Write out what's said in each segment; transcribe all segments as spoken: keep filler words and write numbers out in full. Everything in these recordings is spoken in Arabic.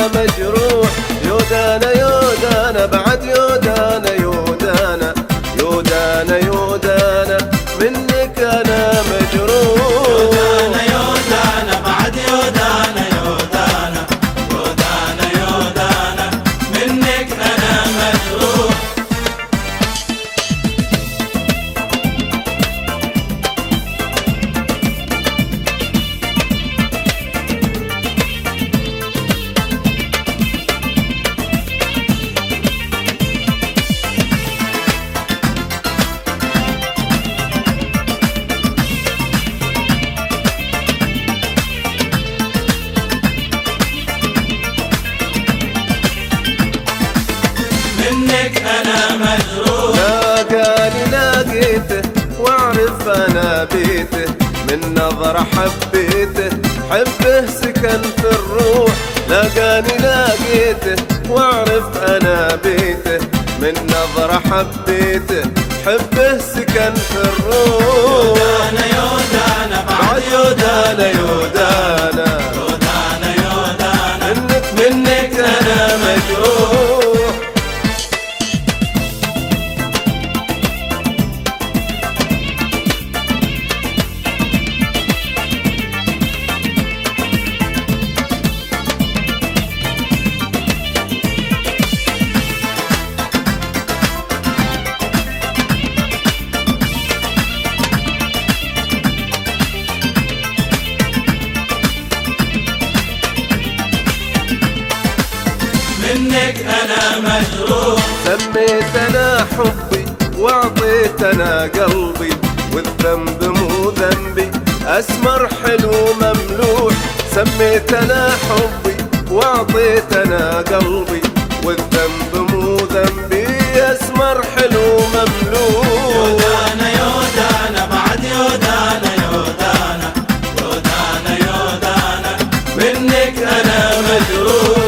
مجروح. يودانا يودانا بعد يودانا يودانا يودانا يودانا منك أنا مجروح. يودانا يودانا بعد يودانا يودانا يودانا يودانا منك أنا مجروح. منك أنا مجروح. لاقاني لاقيته واعرف أنا بيته، من نظرة حبيته حبه سكن في الروح. لاقاني لاقيته واعرف أنا بيته، من نظرة حبيته حبه سكن في الروح. يودانا يودانا بعد يودانا يودانا يودانا يودانا منك منك أنا مجروح. منك أنا مجروح. سميت أنا حبي وأعطيت أنا قلبي، والذنب مو ذنبي أسمر حلو مملوح. سميت أنا حبي وأعطيت أنا قلبي، والذنب مو ذنبي أسمر حلو مملوح. يودانا يودانا بعد يودانا يودانا يودانا يودانا منك أنا مجروح.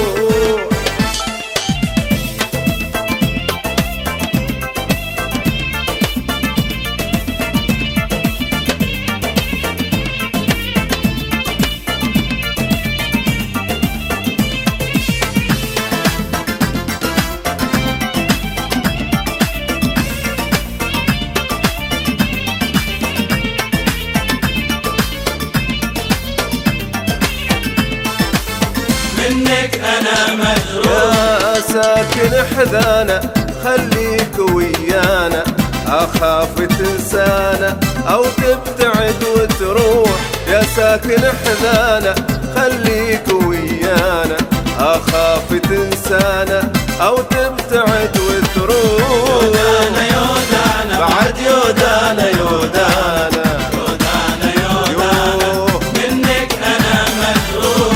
منك أنا مجروح. يا ساكن حذانا خليك ويانا، أخاف تنسانا أو تبتعد وتروح. يا ساكن حذانا خليك ويانا، أخاف تنسانا أو تبتعد وتروح. يودانا يودانا بعد يودانا يودانا يودانا يودانا منك أنا مجروح.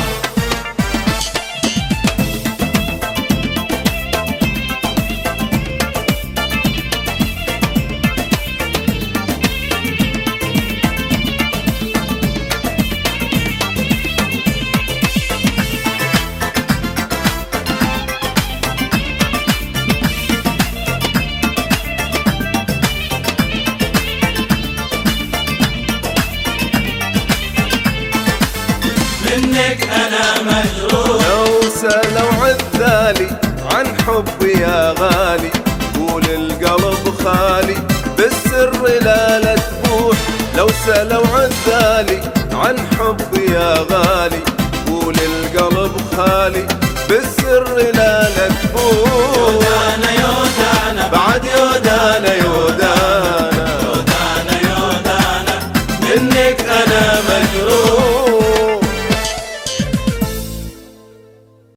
منك أنا مجروح. لو سألوا عذالي عن حبي يا غالي، قول القلب خالي بالسر لا لا تبوح. لو سألوا عذالي عن حبي يا غالي، قول القلب خالي